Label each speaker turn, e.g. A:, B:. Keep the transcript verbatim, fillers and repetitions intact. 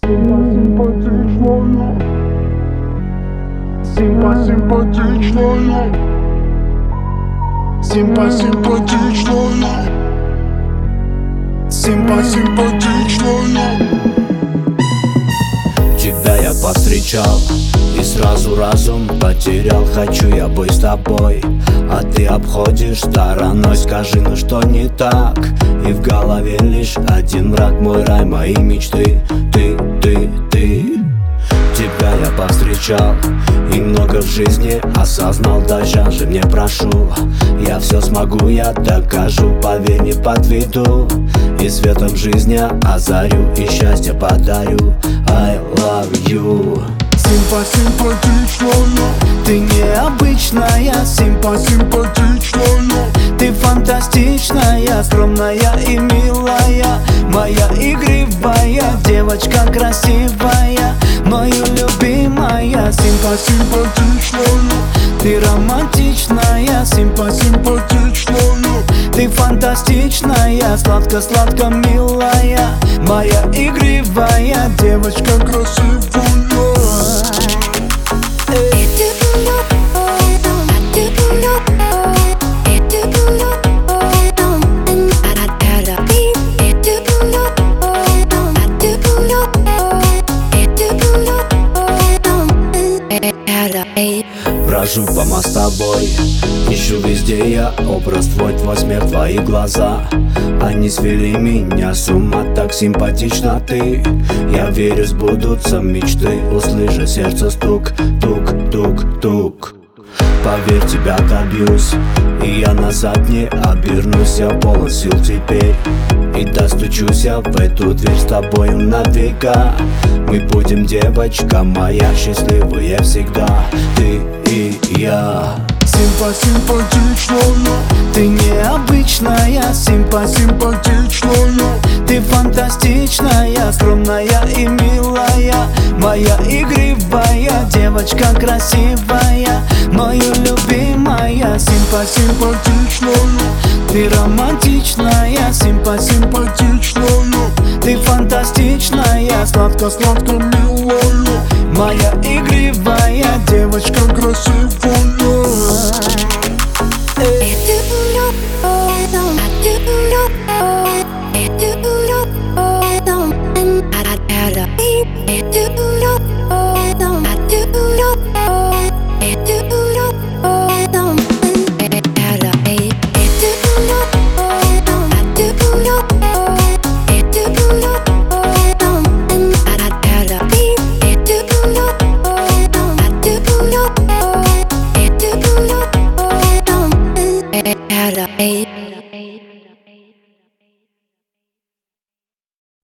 A: Симпа-симпатичная, симпа-симпатичная, симпа-симпатичная, симпа-симпатичная.
B: Тебя я повстречал и сразу разум потерял. Хочу я быть с тобой, а ты обходишь стороной. Скажи, ну что не так? И в голове лишь один враг. Мой рай, мои мечты. Ты, ты, ты. Тебя я повстречал и много в жизни осознал. Даже же мне прошу, я все смогу, я докажу. Поверь, не подведу, и светом жизни озарю, и счастье подарю. I love you.
A: Симпа-симпатичная,
B: Ты необычная,
A: симпа-симпатичная,
B: ты фантастичная, скромная и милая. Моя игривая девочка красивая, мою любимая.
A: симпа-симпатичная,
B: Ты романтичная,
A: симпа-симпатичная,
B: ты фантастичная, сладко-сладко милая. Моя игривая девочка
A: красивая.
B: Брожу по мостовой, ищу везде я образ твой, твой смех, твои глаза. Они свели меня с ума, так симпатична ты. Я верю, сбудутся мечты, услышу сердце стук, тук, тук, тук. Поверь, тебя добьюсь, и я назад не обернусь. Я полон сил теперь, и достучусь я в эту дверь с тобою на века. Мы будем, девочка моя, счастливые всегда, ты и я.
A: Симпа-симпатичная,
B: Ты необычная,
A: симпа-симпатичная,
B: ты фантастичная, скромная и милая. Моя игривая девочка красивая, мою любимая.
A: симпа-симпатичная,
B: Ты романтичная,
A: симпа-симпатичная,
B: ты фантастичная,
A: сладко-сладко милая.
B: моя игривая
A: Девочка красивая.
C: Hey.